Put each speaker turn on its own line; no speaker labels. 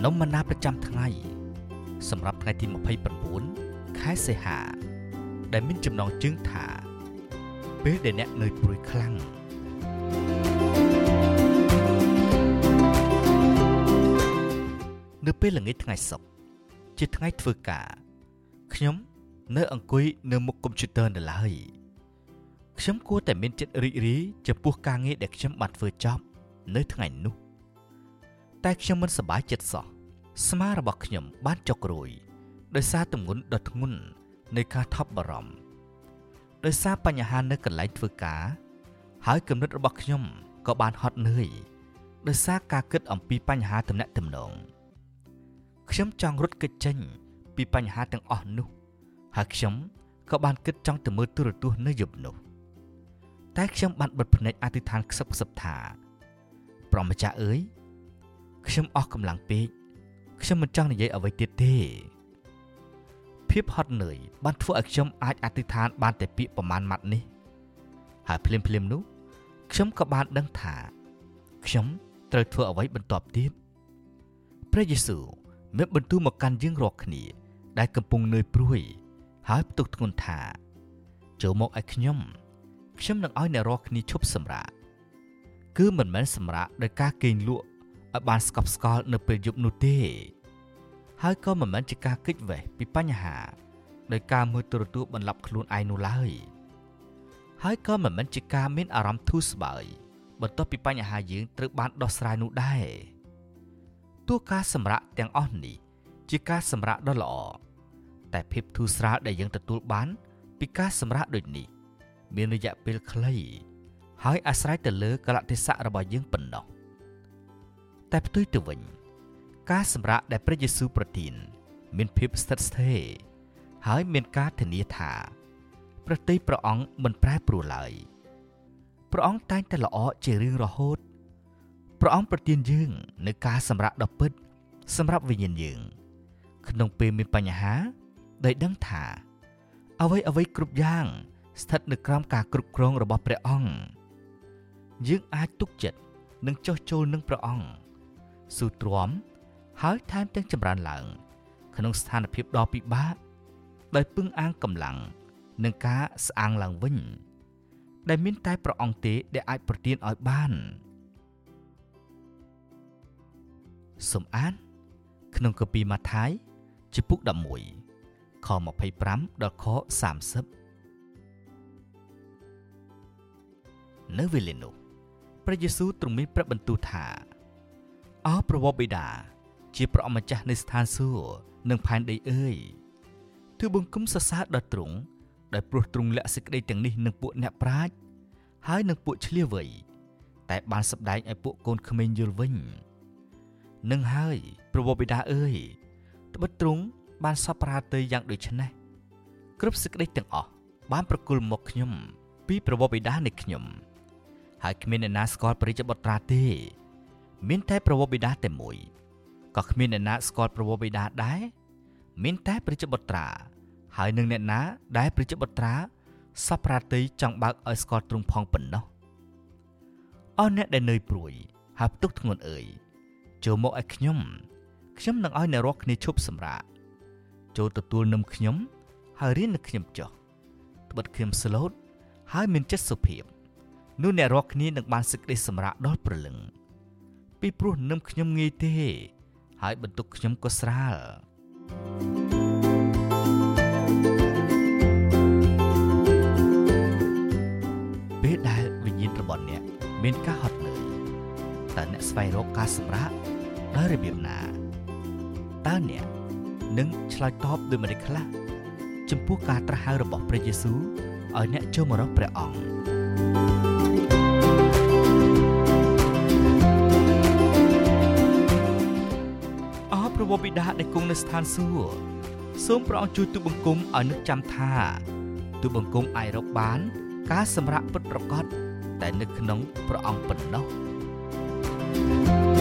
នំម៉ាណាប្រចាំថ្ងៃសម្រាប់ថ្ងៃទី29ខែសីហាដែលមានចំណងជើងថាពេលដែលអ្នកនឿយព្រួយខ្លាំងនៅពេលល្ងាចថ្ងៃសុក្រជាថ្ងៃធ្វើការខ្ញុំនៅអង្គុយនៅមុខកុំព្យូទ័រនៅឡើយខ្ញុំគួរតែមានចិត្តរីករាយចំពោះការងារដែលខ្ញុំបានធ្វើចប់នៅថ្ងៃនោះតែខ្ញុំមិនសប្បាយចិត្តសោះស្មារបស់ខ្ញុំបានចុករយដោយសារទម្ងន់ដ៏ធ្ងន់នៃការថប់បារម្ភដោយសារបញ្ហានៅកន្លែងធ្វើការហើយគំនិតរបស់ខ្ញុំក៏បានហត់នឿយដោយសារការគិតអំពីបញ្ហាទំនាក់ទំនងខ្ញុំចង់រត់គេចចេញពីបញ្ហាទាំងអស់នោះហើយខ្ញុំក៏បានគិតចង់ទៅមើលទូរទស្សន៍នៅយប់នោះតែខ្ញុំបានបិទភ្នែកអធិដ្ឋានខ្សឹបខ្សឹបថាព្រះម្ចាស់អើយខ្ញុំអស់កម្លាំងពេកខ្ញុំមិនចង់និយាយអ្វីទៀតទេភាពហត់នឿយបានធ្វើឲ្យខ្ញុំអាចអធិដ្ឋានបានតែពាក្យប្រមាណម៉ាត់នេះហើយភ្លាមនោះខ្ញុំក៏បានដឹងថាខ្ញុំត្រូវធ្វើអ្វីបន្ទាប់ទៀតព្រះយេស៊ូវមានបន្ទូលមកកាន់យើងរាល់គ្នាដែលកំពុងនឿយព្រួយហើយផ្ទុកធ្ងន់ថាចូលមកឲ្យខ្ញុំនឹងឲ្យអ្នករាល់គ្នាឈប់សម្រាកគឺមិនមែនសម្រាកដោយការគេងលក់ឲ្យបានស្កប់ស្កល់នៅពេលយប់នោះទេហើយក៏មិនមែនជាការគេចវេះពីបញ្ហាដោយការមើលទូរទស្សន៍បន្លប់ខ្លួនឯងនោះឡើយហើយក៏មិនមែនជាការមានអារម្មណ៍ធូរស្បើយបន្ទាប់ពីបញ្ហាយើងត្រូវបានដោះស្រាយនោះដែរទោះការសម្រាកទាំងអស់នេះជាការសម្រាកដ៏ល្អតែភាពធូរស្រាលដែលយើងទទួលបានពីការសម្រាកដូចនេះមានរយៈពេលខ្លីហើយអាស្រ័យទៅលើកលៈទេសៈរបស់យើងប៉ុណ្ណោះតែផ្ទុយទៅវិញការសម្រាកដែលព្រះយេស៊ូវប្រទានមានភាពស្ថិតស្ថេរហើយមានការធានាថាព្រះទ័យព្រះអង្គមិនប្រែប្រួលឡើយព្រះអង្គតែងតែល្អជារៀងរហូតព្រះអង្គប្រទានយើងនូវការសម្រាកដ៏ពិតសម្រាប់វិញ្ញាណយើងក្នុងពេលមានបញ្ហាដោយដឹងថាអ្វីគ្រប់យ៉ាងស្ថិតនៅក្រោមការគ្រប់គ្រងរបស់ព្រះអង្គយើងអាចទុកចិត្តនិងចុះចូលនឹងព្រះអង្គស៊ូទ្រាំហើយថែមទាំងចម្រើនឡើងក្នុងស្ថានភាពដ៏ពិបាកដោយពឹងអាងកម្លាំងនិងការស្អាងឡើងវិញដែលមានតែព្រះអង្គទេដែលអាចប្រទានឲ្យបានសូមអានក្នុងកាពីម៉ាថាយជំពូក11ខ25ដល់ខ30នៅវេលានោះព្រះយេស៊ូវទ្រង់មានព្រះបន្ទូលថាអោព្រះបិតាជាព្រះអម្ចាស់នៃស្ថានសួគ៌និងផែនដីអើយទូបង្គំសរសើរដល់ទ្រង់ដោយព្រោះទ្រង់លាក់សេចក្តីទាំងនេះនឹងពួកអ្នកប្រាជ្ញហើយនឹងពួកឆ្លៀសវៃតែបានសម្ដែងឲ្យពួកកូនក្មេងយល់វិញនឹងហើយព្រះបិតាអើយត្បិតទ្រង់បានសពរាតីយ៉ាងដូចនេះគ្រប់សេចក្តីទាំងអស់បានប្រគល់មកខ្ញុំពីព្រះបិតានៃខ្ញុំហើយគ្មានអ្នកណាស្គាល់ព្រះរាជបុត្រាទេមានតែព្រះបិតាតែមួយក៏គ្មានអ្នកណាស្គាល់ព្រះបិតាដែរមានតែព្រះរាជបុត្រាហើយនឹងអ្នកណាដែលព្រះរាជបុត្រាសពរាតីចង់បើកឲ្យស្គាល់ទ្រង់ផងប៉ុណ្ណោះអស់អ្នកដែលនឿយព្រួយហើយផ្ទុកធ្ងន់អើយចូលមកឲ្យខ្ញុំនឹងឲ្យអ្នករាល់គ្នាឈប់សម្រាកចូលទទួលនំខ្ញុំហើយរៀននឹងខ្ញុំចុះត្បិតខ្ញុំស្លូតហើយមានចិត្តសុភាពនោះអ្នករាល់គ្នានឹងបានសេចក្តីសម្រាកដល់ព្រលឹងពីព្រោះនំខ្ញុំងាយទេហើយបន្ទុកខ្ញុំក៏ស្រាលពេលដែលវិញ្ញាណរបស់អ្នកមានការហត់នឿយតើអ្នកស្វែងរកការសម្រាកដោយរបៀបណាតើអ្នកនឹងឆ្លើយតបដោយម្តេចខ្លះចំពោះការត្រាស់ហៅរបស់ព្រះយេស៊ូវឲ្យអ្នកចូលមករកព្រះអង្គព្រះបិតាដែលគង់នៅស្ថានសួគ៌សូមព្រះអង្គជួយទូបង្គំឲ្យនឹកចាំថាទូបង្គំអាចរកបានការសម្រាកពិតប្រាកដតែនៅក្នុងព្រះអង្គប៉ុណ្ណោះ